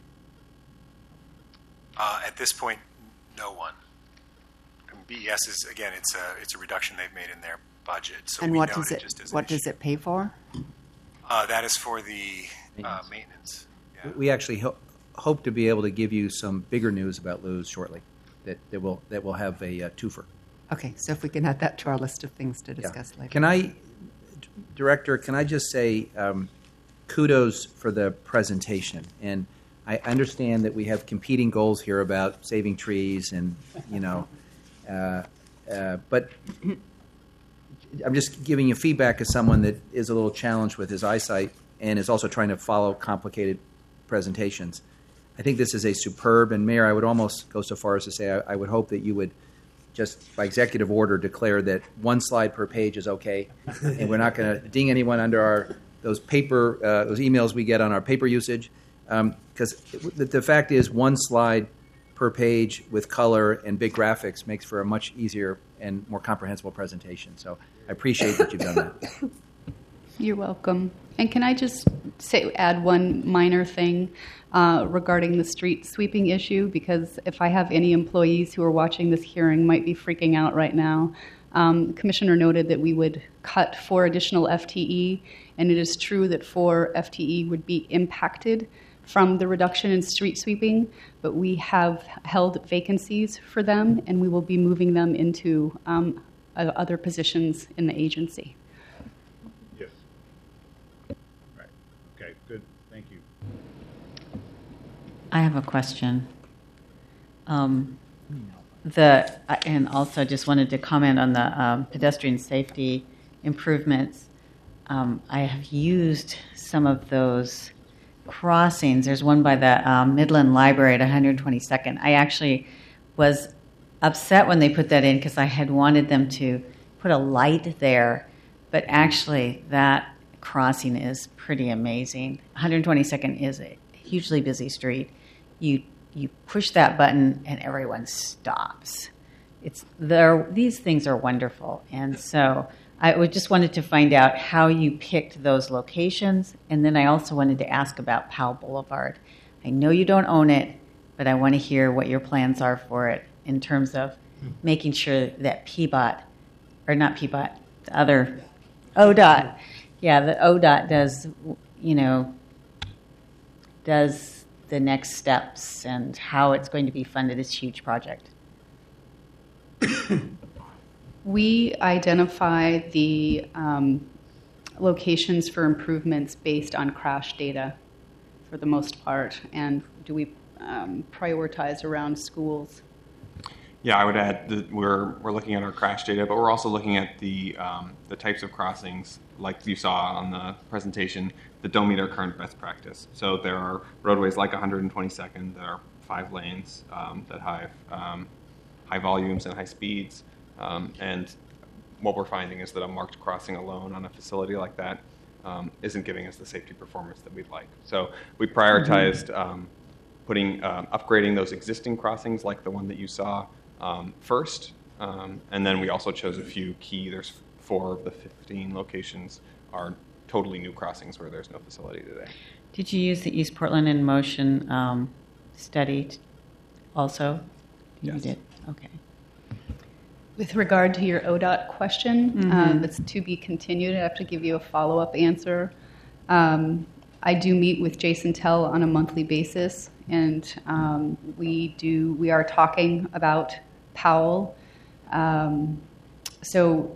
Uh, at this point, no one. And B E S is, again, it's a, it's a reduction they've made in their budget. So and we what note does it just as an what issue. does it pay for? Uh, that is for the uh, maintenance. Yeah. We actually ho- hope to be able to give you some bigger news about Luz shortly. That, that will that will have a uh, twofer. Okay, so if we can add that to our list of things to discuss Yeah. later. Can I, Director, can I just say um, kudos for the presentation? And I understand that we have competing goals here about saving trees and, you know, uh, uh, but I'm just giving you feedback as someone that is a little challenged with his eyesight and is also trying to follow complicated presentations. I think this is a superb, and Mayor, I would almost go so far as to say I, I would hope that you would just by executive order declare that one slide per page is okay, and we're not going to ding anyone under our those paper uh, those emails we get on our paper usage, because um, the, the fact is one slide per page with color and big graphics makes for a much easier and more comprehensible presentation. So I appreciate that you've done that. You're welcome. And can I just say add one minor thing uh, regarding the street sweeping issue? Because if I have any employees who are watching this hearing might be freaking out right now. Um, Commissioner noted that we would cut four additional F T E, and it is true that four F T E would be impacted from the reduction in street sweeping, but we have held vacancies for them, and we will be moving them into um, uh, other positions in the agency. Yes. Right. Okay, good. Thank you. I have a question. Um, the and also just wanted to comment on the um, pedestrian safety improvements. Um, I have used some of those crossings. There's one by the um, Midland Library at one hundred twenty-second. I actually was upset when they put that in because I had wanted them to put a light there, but actually that crossing is pretty amazing. one hundred twenty-second is a hugely busy street. You you push that button and everyone stops. It's there. These things are wonderful, and so I would just wanted to find out how you picked those locations, and then I also wanted to ask about Powell Boulevard. I know you don't own it, but I want to hear what your plans are for it in terms of making sure that P B O T, or not P B O T, the other O D O T, yeah, the O D O T does, you know, does the next steps and how it's going to be funded, this huge project. We identify the um, locations for improvements based on crash data for the most part, and do we um, prioritize around schools? Yeah, I would add that we're we're looking at our crash data, but we're also looking at the um, the types of crossings, like you saw on the presentation, that don't meet our current best practice. So there are roadways like one hundred twenty-second that are five lanes um, that have um, high volumes and high speeds, um, and what we're finding is that a marked crossing alone on a facility like that um, isn't giving us the safety performance that we'd like. So we prioritized um, putting um, upgrading those existing crossings, like the one that you saw. Um, first, um, and then we also chose a few key, there's four of the fifteen locations are totally new crossings where there's no facility today. Did you use the East Portland in Motion um, study t- also? Yes. You did? Okay. With regard to your O D O T question, Mm-hmm. uh, that's to be continued. I have to give you a follow-up answer. Um, I do meet with Jason Tell on a monthly basis, and um, we do we are talking about Powell. Um, so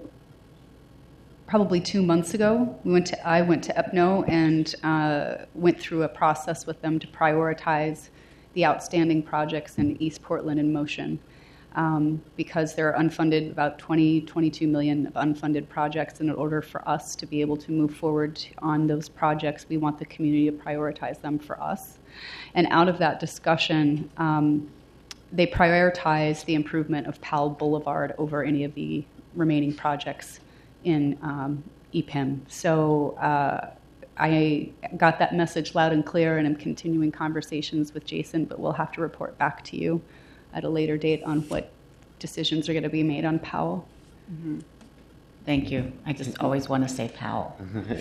probably two months ago, we went to I went to E P N O and uh, went through a process with them to prioritize the outstanding projects in East Portland in Motion. Um, because there are unfunded, about twenty, twenty-two million of unfunded projects, and in order for us to be able to move forward on those projects, we want the community to prioritize them for us. And out of that discussion, um, they prioritize the improvement of Powell Boulevard over any of the remaining projects in um, E P I M. So uh, I got that message loud and clear, and I'm continuing conversations with Jason, but we'll have to report back to you at a later date on what decisions are going to be made on Powell. Mm-hmm. Thank you. I just always want to say Powell.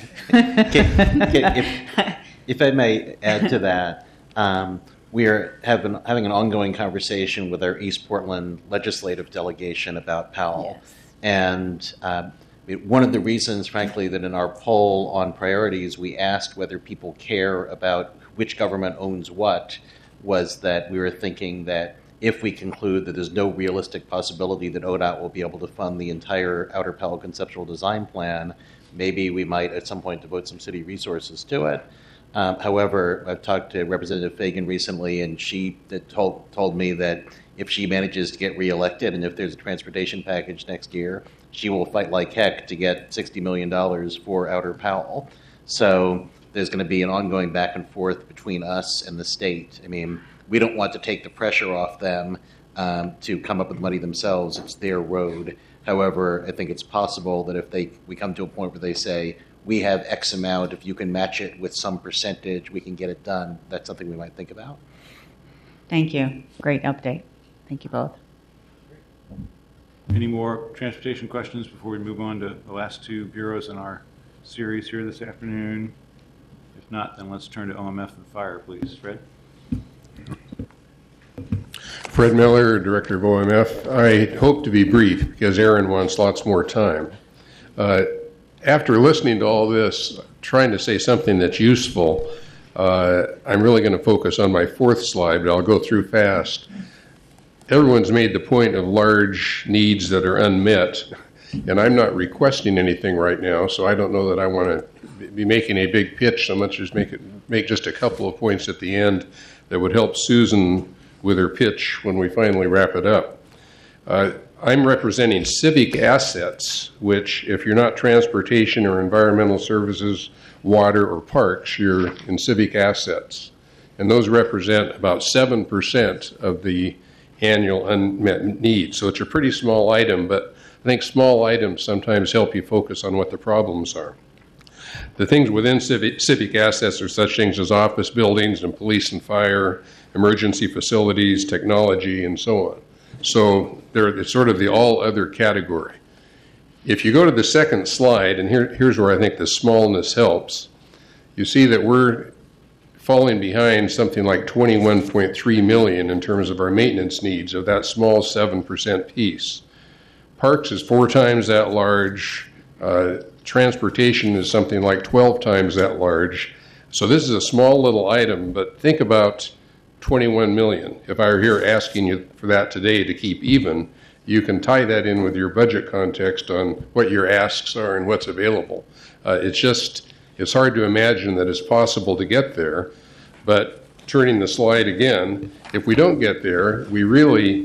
okay, okay, if, if I may add to that, um, we are have been having an ongoing conversation with our East Portland legislative delegation about Powell. Yes. And um, it, one of the reasons, frankly, that in our poll on priorities, we asked whether people care about which government owns what, was that we were thinking that if we conclude that there's no realistic possibility that O D O T will be able to fund the entire Outer Pell conceptual design plan, maybe we might at some point devote some city resources to it. Um, however, I've talked to Representative Fagan recently, and she told, told me that if she manages to get reelected and if there's a transportation package next year, she will fight like heck to get sixty million dollars for Outer Powell. So there's going to be an ongoing back and forth between us and the state. I mean, we don't want to take the pressure off them um, to come up with money themselves. It's their road. However, I think it's possible that if they we come to a point where they say, we have X amount, if you can match it with some percentage, we can get it done. That's something we might think about. Thank you. Great update. Thank you both. Any more transportation questions before we move on to the last two bureaus in our series here this afternoon? If not, then let's turn to O M F and fire, please. Fred? Fred Miller, Director of O M F. I hope to be brief because Aaron wants lots more time. Uh, after listening to all this, trying to say something that's useful, uh, I'm really going to focus on my fourth slide, but I'll go through fast. Everyone's made the point of large needs that are unmet, and I'm not requesting anything right now, so I don't know that I want to be making a big pitch so much as make it make just a couple of points at the end that would help Susan with her pitch when we finally wrap it up. Uh, I'm representing civic assets, which if you're not transportation or environmental services, water or parks, you're in civic assets. And those represent about seven percent of the annual unmet needs. So it's a pretty small item, but I think small items sometimes help you focus on what the problems are. The things within civic, civic assets are such things as office buildings and police and fire, emergency facilities, technology, and so on. So they're it's sort of the all other category. If you go to the second slide, and here, here's where I think the smallness helps, you see that we're falling behind something like twenty-one point three million dollars in terms of our maintenance needs of that small seven percent piece. Parks is four times that large. Uh, transportation is something like twelve times that large. So this is a small little item, but think about twenty-one million dollars. If I were here asking you for that today to keep even, you can tie that in with your budget context on what your asks are and what's available. Uh, it's just, it's hard to imagine that it's possible to get there, but turning the slide again, if we don't get there, we really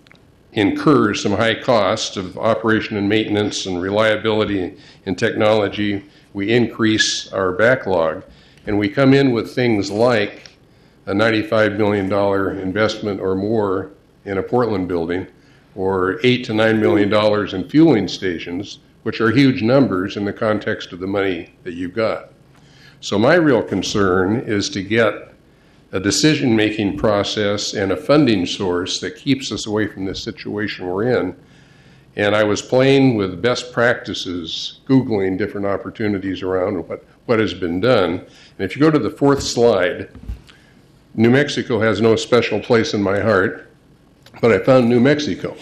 incur some high costs of operation and maintenance and reliability and technology. We increase our backlog, and we come in with things like a ninety-five million dollars investment or more in a Portland building, or eight to nine million dollars in fueling stations, which are huge numbers in the context of the money that you've got. So my real concern is to get a decision-making process and a funding source that keeps us away from this situation we're in. And I was playing with best practices, Googling different opportunities around what, what has been done. And if you go to the fourth slide, New Mexico has no special place in my heart, but I found New Mexico.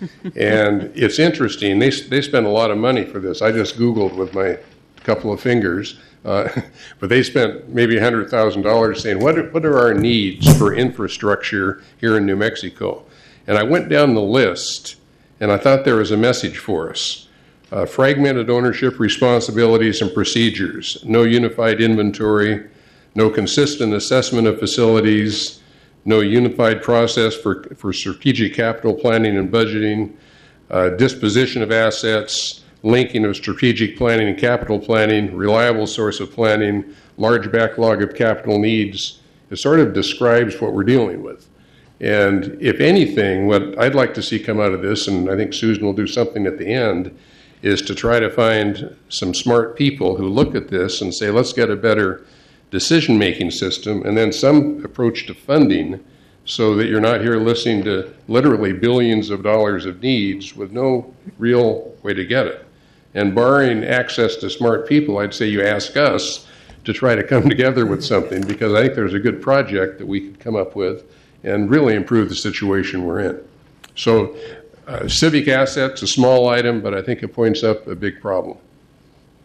And it's interesting. They, they spend a lot of money for this. I just Googled with my couple of fingers. Uh, but they spent maybe one hundred thousand dollars saying, what are, what are our needs for infrastructure here in New Mexico? And I went down the list, and I thought there was a message for us. Uh, fragmented ownership, responsibilities, and procedures. No unified inventory. No consistent assessment of facilities. No unified process for, for strategic capital planning and budgeting. Uh, disposition of assets. Linking of strategic planning and capital planning, reliable source of planning, large backlog of capital needs. It sort of describes what we're dealing with. And if anything, what I'd like to see come out of this, and I think Susan will do something at the end, is to try to find some smart people who look at this and say, let's get a better decision-making system, and then some approach to funding so that you're not here listening to literally billions of dollars of needs with no real way to get it. And barring access to smart people, I'd say you ask us to try to come together with something, because I think there's a good project that we could come up with and really improve the situation we're in. So uh, civic assets, a small item, but I think it points up a big problem.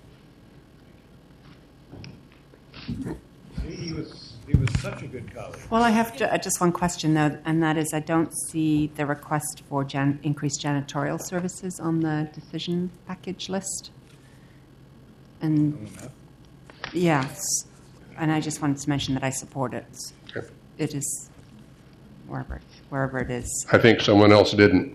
He was, he was such a good colleague. Well, I have to, uh, just one question, though, and that is I don't see the request for jan- increased janitorial services on the decision package list. And yes, and I just wanted to mention that I support it. Okay. It is wherever, wherever it is. I think someone else didn't.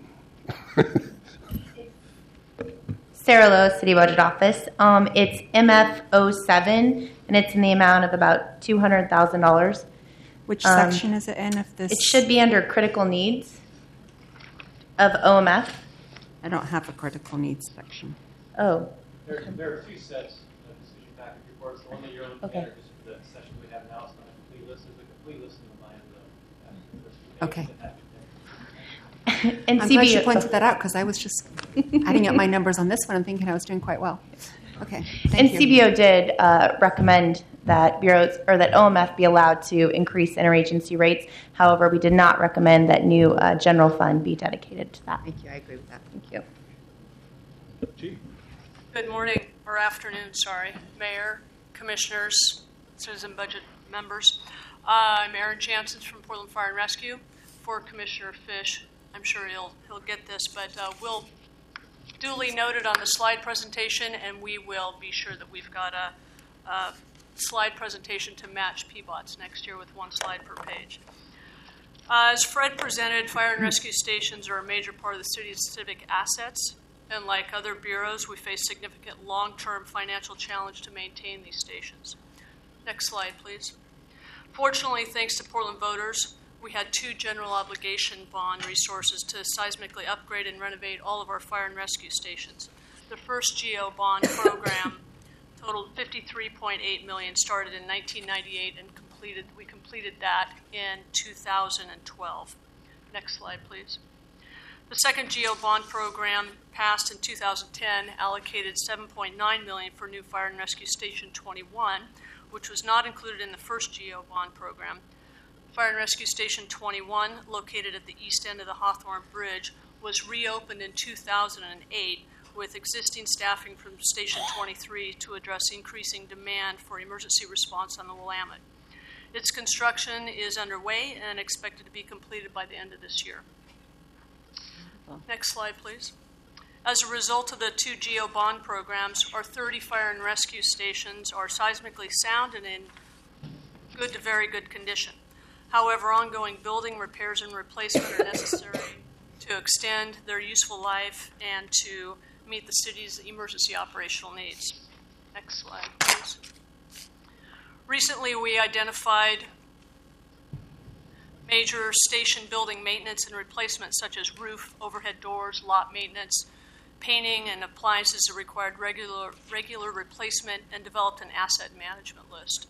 Sarah Lowe, City Budget Office. Um, it's M F oh seven, and it's in the amount of about two hundred thousand dollars. Which Um, section is it in? If this It should be under critical needs of O M F. I don't have a critical needs section. Oh. There, there are two sets of decision package reports. The one that you're looking Okay. at is the session we have now. It's not a complete list. There's a complete list in the line of the. Okay. And I'm C B O glad you pointed that out because I was just adding up my numbers on this one and thinking I was doing quite well. Okay. Thank and you. C B O did uh, recommend that bureaus or that O M F be allowed to increase interagency rates. However, we did not recommend that new uh, general fund be dedicated to that. Thank you. I agree with that. Thank you. Chief. Good morning, or afternoon, sorry, Mayor, Commissioners, Citizen Budget members. Uh, I'm Aaron Jansen from Portland Fire and Rescue. For Commissioner Fish, I'm sure he'll he'll get this, but uh, we'll duly noted on the slide presentation, and we will be sure that we've got a, a slide presentation to match P BOTS next year with one slide per page. Uh, as Fred presented, fire and rescue stations are a major part of the city's civic assets. And like other bureaus, we face significant long-term financial challenge to maintain these stations. Next slide, please. Fortunately, thanks to Portland voters, we had two general obligation bond resources to seismically upgrade and renovate all of our fire and rescue stations. The first G O bond program totaled fifty-three point eight million dollars, started in nineteen ninety-eight, and completed. we completed that in two thousand twelve. Next slide, please. The second G O bond program, passed in two thousand ten, allocated seven point nine million dollars for new Fire and Rescue Station twenty-one, which was not included in the first G O bond program. Fire and Rescue Station twenty-one, located at the east end of the Hawthorne Bridge, was reopened in two thousand eight with existing staffing from Station twenty-three to address increasing demand for emergency response on the Willamette. Its construction is underway and expected to be completed by the end of this year. Next slide, please. As a result of the two G O bond programs, our thirty fire and rescue stations are seismically sound and in good to very good condition. However, ongoing building repairs and replacement are necessary to extend their useful life and to meet the city's emergency operational needs. Next slide, please. Recently, we identified major station building maintenance and replacement, such as roof, overhead doors, lot maintenance, painting, and appliances that required regular, regular replacement, and developed an asset management list.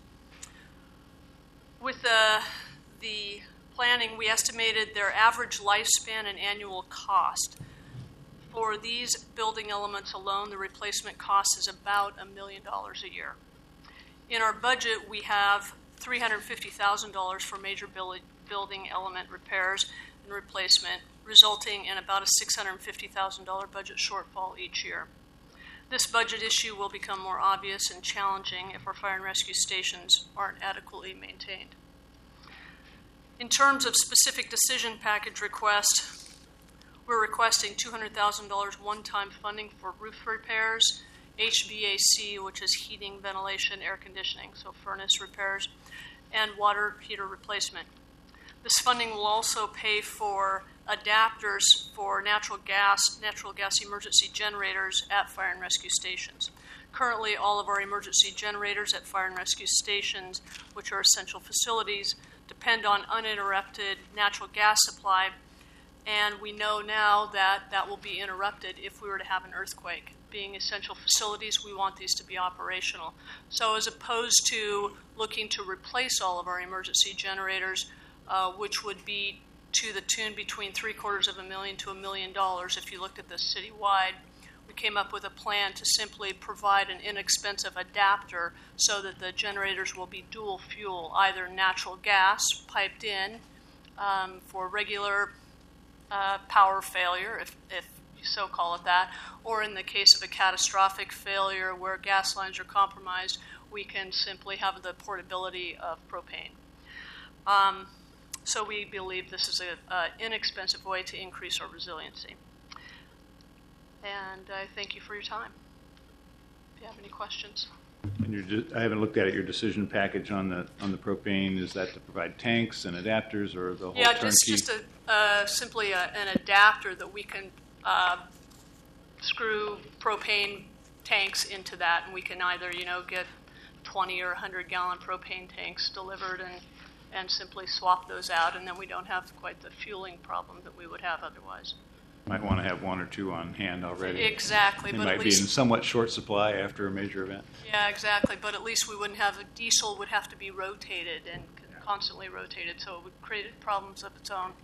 With the, the planning, we estimated their average lifespan and annual cost. For these building elements alone, the replacement cost is about a million dollars a year. In our budget, we have three hundred fifty thousand dollars for major building building element repairs and replacement, resulting in about a six hundred fifty thousand dollars budget shortfall each year. This budget issue will become more obvious and challenging if our fire and rescue stations aren't adequately maintained. In terms of specific decision package requests, we're requesting two hundred thousand dollars one-time funding for roof repairs, H V A C, which is heating, ventilation, air conditioning, so furnace repairs, and water heater replacement. This funding will also pay for adapters for natural gas, natural gas emergency generators at fire and rescue stations. Currently, all of our emergency generators at fire and rescue stations, which are essential facilities, depend on uninterrupted natural gas supply, and we know now that that will be interrupted if we were to have an earthquake. Being essential facilities, we want these to be operational. So as opposed to looking to replace all of our emergency generators, uh, which would be to the tune between three quarters of a million to a million dollars if you looked at this citywide, we came up with a plan to simply provide an inexpensive adapter so that the generators will be dual fuel, either natural gas piped in um, for regular uh, power failure, if, if you so call it that, or in the case of a catastrophic failure where gas lines are compromised, we can simply have the portability of propane. Um, so we believe this is an inexpensive way to increase our resiliency. And I thank you for your time. If you have any questions. And you're just, I haven't looked at it. Your decision package on the on the propane, is that to provide tanks and adapters, or the whole yeah, turnkey? just just a, uh, simply a, an adapter that we can uh, screw propane tanks into that, and we can either you know get twenty or one hundred gallon propane tanks delivered and and simply swap those out, and then we don't have quite the fueling problem that we would have otherwise. Might want to have one or two on hand already. Exactly, They but might at be least in somewhat short supply after a major event. yeah, exactly. But at least we wouldn't have a diesel would have to be rotated and constantly rotated, so it would create problems of its own.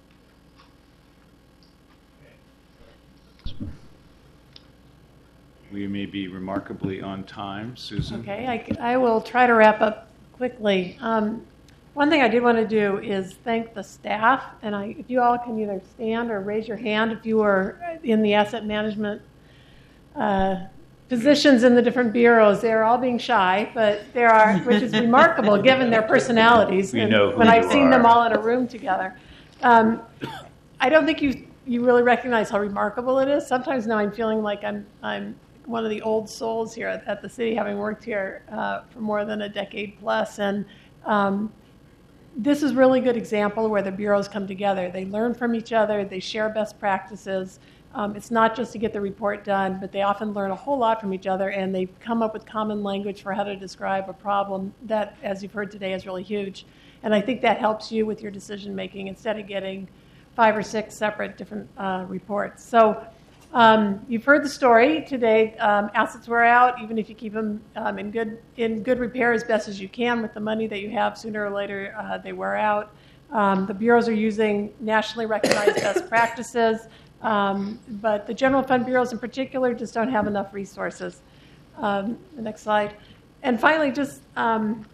We may be remarkably on time, Susan. Okay, I, I will try to wrap up quickly. Um, one thing I did want to do is thank the staff, and I, if you all can either stand or raise your hand if you are in the asset management uh, positions in the different bureaus. They're all being shy, but there are, which is remarkable given their personalities. We and know who when you I've seen are. them all in a room together. Um, I don't think you you really recognize how remarkable it is. Sometimes now I'm feeling like I'm I'm one of the old souls here at, at the city, having worked here uh, for more than a decade plus, and um, this is a really good example where the bureaus come together. They learn from each other. They share best practices. Um, it's not just to get the report done, but they often learn a whole lot from each other, and they come up with common language for how to describe a problem that, as you've heard today, is really huge. And I think that helps you with your decision making instead of getting five or six separate different uh, reports. So um, you've heard the story today. Um, assets wear out, even if you keep them um, in good in good repair as best as you can with the money that you have. Sooner or later, uh, they wear out. Um, the bureaus are using nationally recognized best practices, um, but the general fund bureaus in particular just don't have enough resources. Um, the next slide. And finally, just um,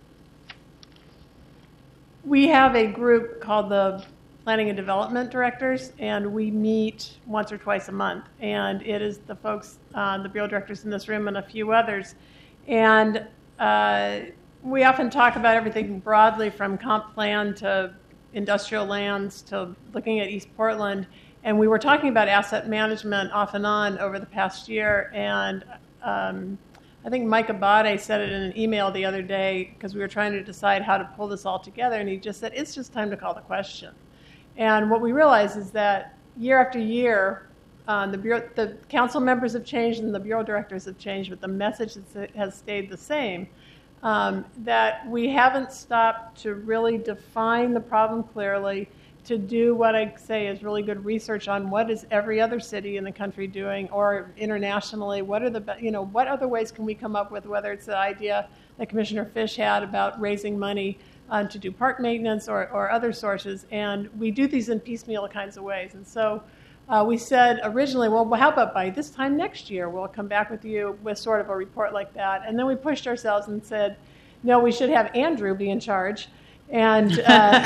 we have a group called the Planning and Development Directors, and we meet once or twice a month. And it is the folks, uh, the bureau directors in this room and a few others. And uh, we often talk about everything broadly from comp plan to industrial lands to looking at East Portland. And we were talking about asset management off and on over the past year. And um, I think Mike Abate said it in an email the other day because we were trying to decide how to pull this all together. And he just said, it's just time to call the question. And what we realize is that year after year, uh, the, bureau, the council members have changed and the bureau directors have changed, but the message has stayed the same, um, that we haven't stopped to really define the problem clearly, to do what I say is really good research on what is every other city in the country doing, or internationally, what are the, you know, what other ways can we come up with, whether it's the idea that Commissioner Fish had about raising money Uh, to do park maintenance or, or other sources. And we do these in piecemeal kinds of ways. And so uh, we said originally, well, how about by this time next year, we'll come back with you with sort of a report like that. And then we pushed ourselves and said, no, we should have Andrew be in charge. And uh,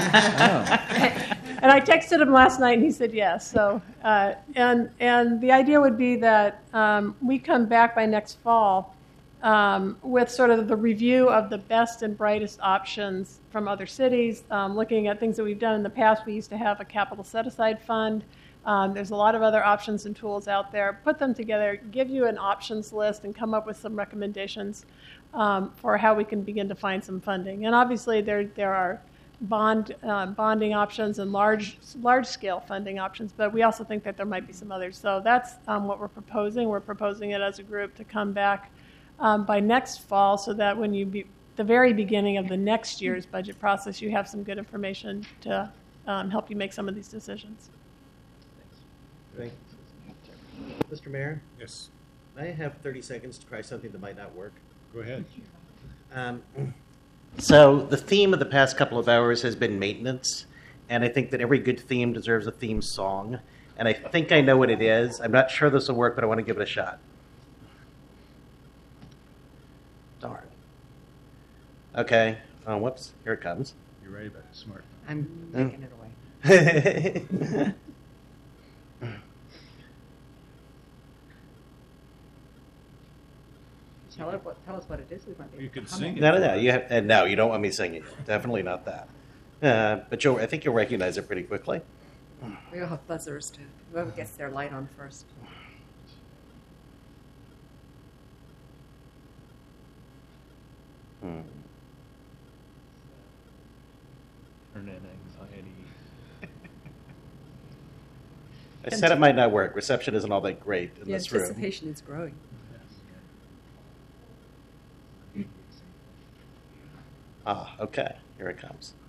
and I texted him last night, and he said yes. So uh, and and the idea would be that um, we come back by next fall Um, with sort of the review of the best and brightest options from other cities, um, looking at things that we've done in the past. We used to have a capital set-aside fund. Um, there's a lot of other options and tools out there. Put them together, give you an options list, and come up with some recommendations um, for how we can begin to find some funding. And obviously there there are bond uh, bonding options and large large-scale funding options, but we also think that there might be some others. So that's um, what we're proposing. We're proposing it as a group to come back Um, by next fall, so that when you be the very beginning of the next year's budget process, you have some good information to um, help you make some of these decisions. Thank you. Mister Mayor? Yes. I have thirty seconds to try something that might not work. Go ahead. Um, So the theme of the past couple of hours has been maintenance, and I think that every good theme deserves a theme song, and I think I know what it is. I'm not sure this will work, but I want to give it a shot. Darn. Okay. Oh, whoops. Here it comes. You're right about the smart. I'm taking it away. Tell, it what, tell us what it is. We want You can comment. sing it. No, no, no. You have, and no, you don't want me singing it. Definitely not that. Uh, but you'll, I think you'll recognize it pretty quickly. We all have buzzers to whoever gets their light on first. Hmm. Internet anxiety. I said it might not work. Reception isn't all that great in The this room. anticipation is growing. Ah, okay. Here it comes.